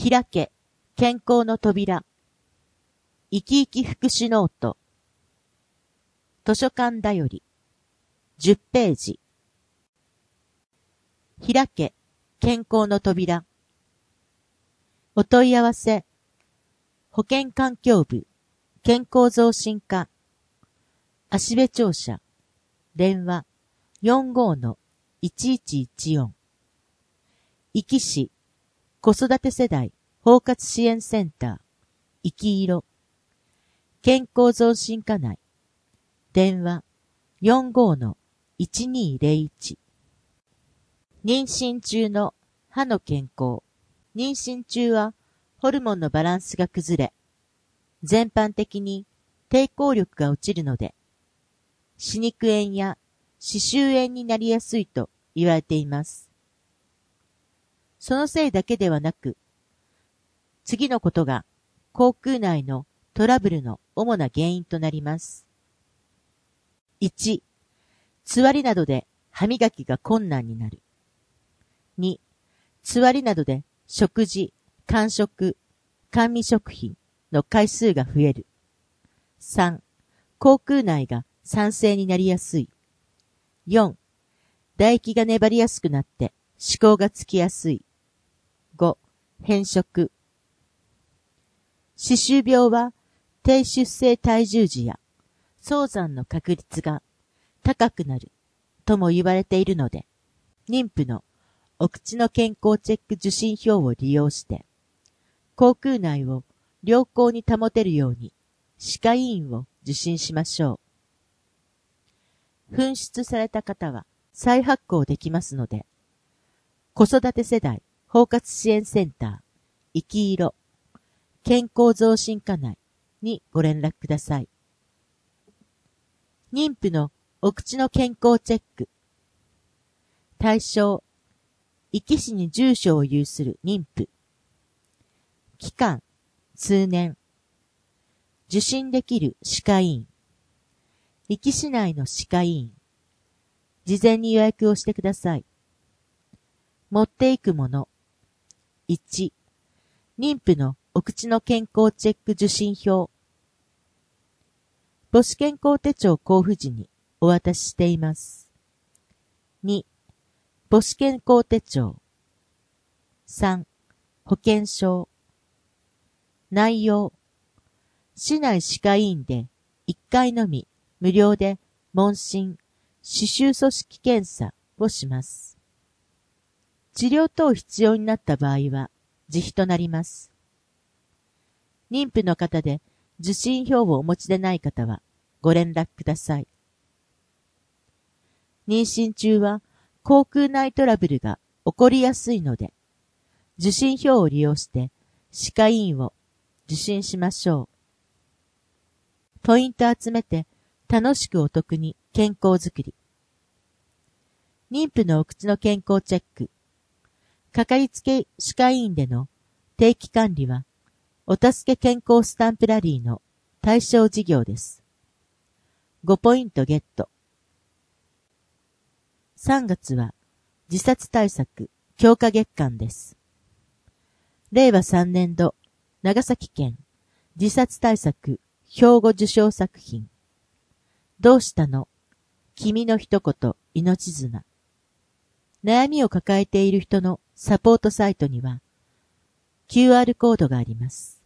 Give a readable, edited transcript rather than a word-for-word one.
開け、健康の扉。生き生き福祉ノート。図書館だより。10ページ。開け、健康の扉。お問い合わせ。保健環境部、健康増進課。芦部庁舎。電話 45-1114。壱岐市子育て世代包括支援センター、いきいろ。健康増進課内。電話 45-1201。妊娠中の歯の健康。妊娠中はホルモンのバランスが崩れ、全般的に抵抗力が落ちるので、歯肉炎や歯周炎になりやすいと言われています。そのせいだけではなく、次のことが口腔内のトラブルの主な原因となります。1、つわりなどで歯磨きが困難になる。2、つわりなどで食事、間食、甘味食品の回数が増える。3、口腔内が酸性になりやすい。4、唾液が粘りやすくなって歯垢がつきやすい。5、変色。歯周病は低出生体重児や早産の確率が高くなるとも言われているので、妊婦のお口の健康チェック受診票を利用して、口腔内を良好に保てるように歯科医院を受診しましょう。紛失された方は再発行できますので、子育て世代包括支援センター、いきいろ、健康増進課内にご連絡ください。妊婦のお口の健康チェック。対象、壱岐市に住所を有する妊婦。期間、数年。受診できる歯科医院。壱岐市内の歯科医院。事前に予約をしてください。持っていくもの。1、妊婦のお口の健康チェック受診票。母子健康手帳交付時にお渡ししています。2、母子健康手帳。3、保険証。内容。市内歯科医院で1回のみ無料で問診、歯周組織検査をします。治療等必要になった場合は自費となります。妊婦の方で受診票をお持ちでない方はご連絡ください。妊娠中は口腔内トラブルが起こりやすいので、受診票を利用して歯科医院を受診しましょう。ポイント集めて楽しくお得に健康づくり。妊婦のお口の健康チェック。かかりつけ歯科医院での定期管理は、お助け健康スタンプラリーの対象事業です。5ポイントゲット。3月は自殺対策強化月間です。令和3年度長崎県自殺対策兵庫受賞作品。どうしたの？君の一言命綱。悩みを抱えている人のサポートサイトには QR コードがあります。